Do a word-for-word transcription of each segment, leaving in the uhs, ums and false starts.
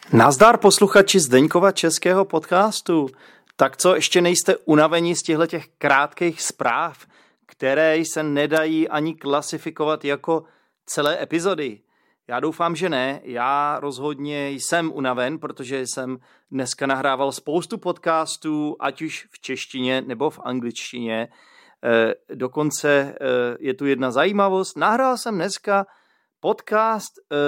Nazdar posluchači Zdeňkova českého podcastu. Tak co, ještě nejste unaveni z těchto těch krátkých zpráv, které se nedají ani klasifikovat jako celé epizody? Já doufám, že ne. Já rozhodně jsem unaven, protože jsem dneska nahrával spoustu podcastů, ať už v češtině nebo v angličtině. E, dokonce e, je tu jedna zajímavost. Nahrál jsem dneska podcast e,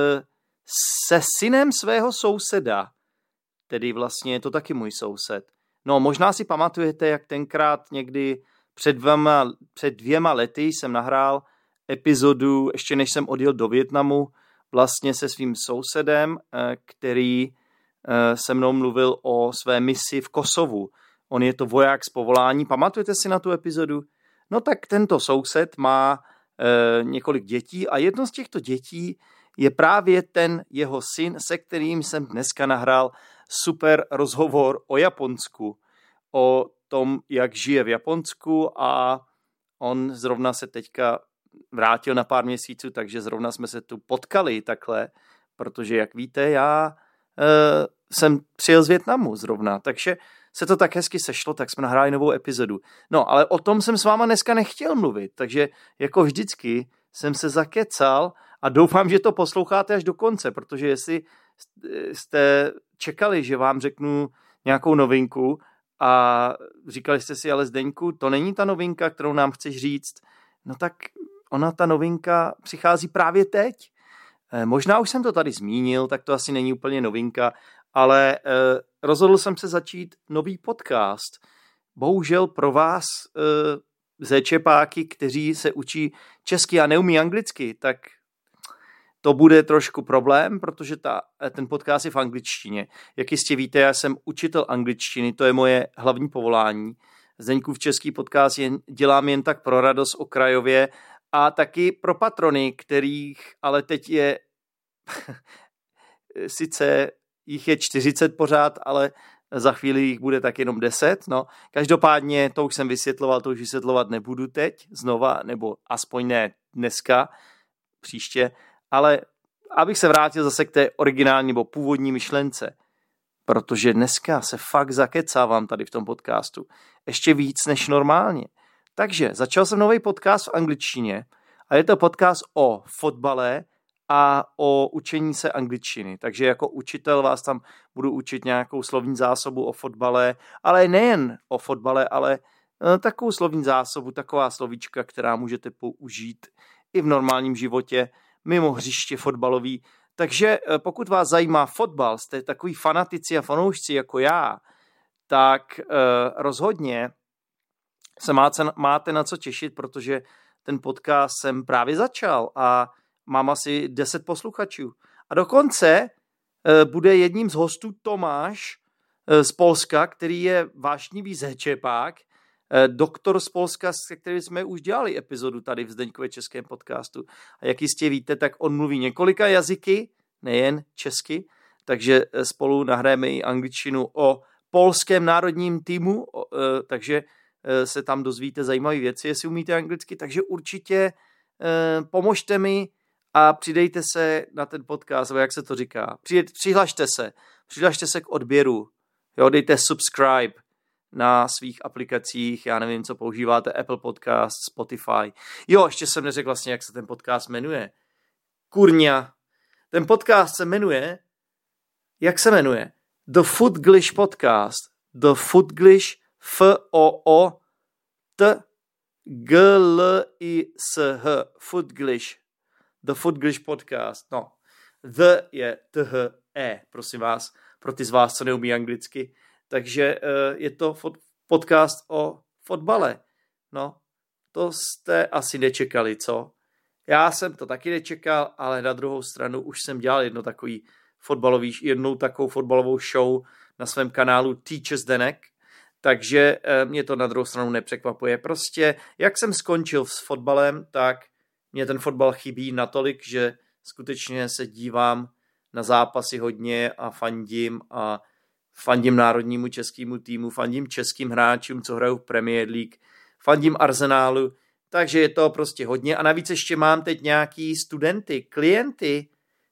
se synem svého souseda. Tedy vlastně je to taky můj soused. No, možná si pamatujete, jak tenkrát někdy před dvěma, před dvěma lety jsem nahrál epizodu, ještě než jsem odjel do Vietnamu, vlastně se svým sousedem, který se mnou mluvil o své misi v Kosovu. On je to voják z povolání. Pamatujete si na tu epizodu? No tak tento soused má e, několik dětí a jedno z těchto dětí je právě ten jeho syn, se kterým jsem dneska nahrál super rozhovor o Japonsku. O tom, jak žije v Japonsku, a on zrovna se teďka vrátil na pár měsíců, takže zrovna jsme se tu potkali takhle, protože jak víte, já e, jsem přijel z Vietnamu zrovna, takže se to tak hezky sešlo, tak jsme nahráli novou epizodu. No, ale o tom jsem s váma dneska nechtěl mluvit, takže jako vždycky jsem se zakecal a doufám, že to posloucháte až do konce, protože jestli jste čekali, že vám řeknu nějakou novinku a říkali jste si, ale Zdeňku, to není ta novinka, kterou nám chceš říct, no tak ona, ta novinka, přichází právě teď. Možná už jsem to tady zmínil, tak to asi není úplně novinka, ale eh, rozhodl jsem se začít nový podcast. Bohužel pro vás eh, zéčepáky, kteří se učí česky a neumí anglicky, tak to bude trošku problém, protože ta, ten podcast je v angličtině. Jak jistě víte, já jsem učitel angličtiny, to je moje hlavní povolání. Zdeňkův český podcast jen, dělám jen tak pro radost okrajově a taky pro patrony, kterých ale teď je sice jich je čtyřicet pořád, ale za chvíli jich bude tak jenom deset. No. Každopádně to už jsem vysvětloval, to už vysvětlovat nebudu teď znova, nebo aspoň ne dneska, příště. Ale abych se vrátil zase k té originální nebo původní myšlence, protože dneska se fakt zakecávám tady v tom podcastu. Ještě víc než normálně. Takže začal jsem nový podcast v angličtině a je to podcast o fotbale a o učení se angličtiny. Takže jako učitel vás tam budu učit nějakou slovní zásobu o fotbale, ale nejen o fotbale, ale takovou slovní zásobu, taková slovíčka, která můžete použít i v normálním životě, mimo hřiště fotbalový. Takže pokud vás zajímá fotbal, jste takový fanatici a fanoušci jako já, tak eh, rozhodně se máte, máte na co těšit, protože ten podcast jsem právě začal a mám asi deset posluchačů. A dokonce eh, bude jedním z hostů Tomáš eh, z Polska, který je vášnivý zéčepák, doktor z Polska, se kterým jsme už dělali epizodu tady v Zdeňkově českém podcastu. A jak jistě víte, tak on mluví několika jazyky, nejen česky, takže spolu nahrajeme i angličtinu o polském národním týmu, takže se tam dozvíte zajímavé věci, jestli umíte anglicky, takže určitě pomožte mi a přidejte se na ten podcast, jak se to říká. Přihlašte se, přihlašte se k odběru, jo, dejte subscribe na svých aplikacích, já nevím, co používáte, Apple Podcast, Spotify. Jo, ještě jsem neřekl vlastně, jak se ten podcast jmenuje. Kurňa. Ten podcast se jmenuje, jak se jmenuje? The Foodglish Podcast. The Foodglish, F O O T G L I S H. Foodglish. The Foodglish Podcast. No. The je T H E, prosím vás, pro ty z vás, co neumí anglicky. Takže je to podcast o fotbale. No, to jste asi nečekali, co? Já jsem to taky nečekal, ale na druhou stranu už jsem dělal jedno takový fotbalový, jednou takovou fotbalovou show na svém kanálu Teacher Zdenek, takže mě to na druhou stranu nepřekvapuje. Prostě, jak jsem skončil s fotbalem, tak mě ten fotbal chybí natolik, že skutečně se dívám na zápasy hodně a fandím a fandím národnímu českému týmu, fandím českým hráčům, co hrajou v Premier League, fandím Arsenálu, takže je to prostě hodně. A navíc ještě mám teď nějaký studenty, klienty,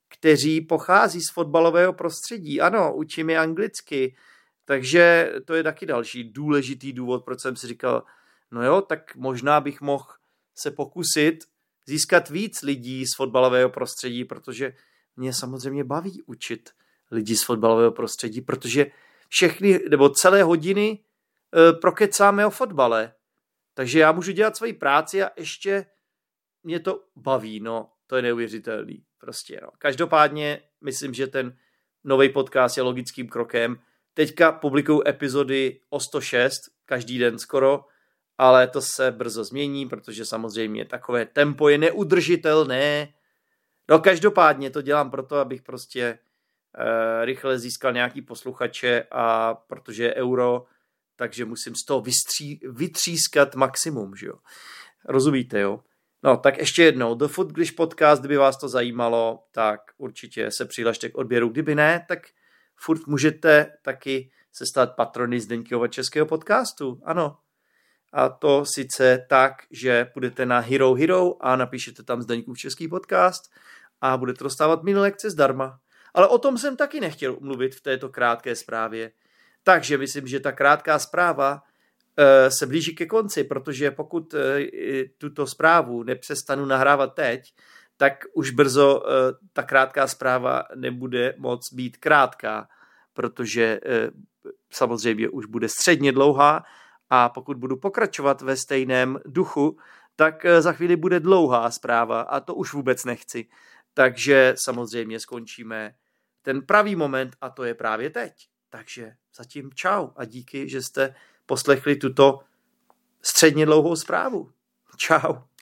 kteří pochází z fotbalového prostředí. Ano, učím je anglicky, takže to je taky další důležitý důvod, proč jsem si říkal, no jo, tak možná bych mohl se pokusit získat víc lidí z fotbalového prostředí, protože mě samozřejmě baví učit lidi z fotbalového prostředí, protože všechny, nebo celé hodiny e, prokecáme o fotbale. Takže já můžu dělat svoji práci a ještě mě to baví, no, to je neuvěřitelný. Prostě, no. Každopádně myslím, že ten nový podcast je logickým krokem. Teďka publikuju epizody o sto šest, každý den skoro, ale to se brzo změní, protože samozřejmě takové tempo je neudržitelné. No každopádně to dělám proto, abych prostě uh, rychle získal nějaký posluchače a protože je euro, takže musím z toho vystří, vytřískat maximum, že jo. Rozumíte, jo? No, tak ještě jednou, The Footglish Podcast, kdyby vás to zajímalo, tak určitě se přihlašte k odběru. Kdyby ne, tak furt můžete taky se stát patrony Zdeňkova českého podcastu. Ano. A to sice tak, že půjdete na Hero Hero a napíšete tam Zdeňkův český podcast a budete dostávat mini lekce zdarma. Ale o tom jsem taky nechtěl mluvit v této krátké zprávě. Takže myslím, že ta krátká zpráva se blíží ke konci, protože pokud tuto zprávu nepřestanu nahrávat teď, tak už brzo ta krátká zpráva nebude moc být krátká, protože samozřejmě už bude středně dlouhá a pokud budu pokračovat ve stejném duchu, tak za chvíli bude dlouhá zpráva a to už vůbec nechci. Takže samozřejmě skončíme ten pravý moment a to je právě teď. Takže zatím čau a díky, že jste poslechli tuto středně dlouhou zprávu. Čau.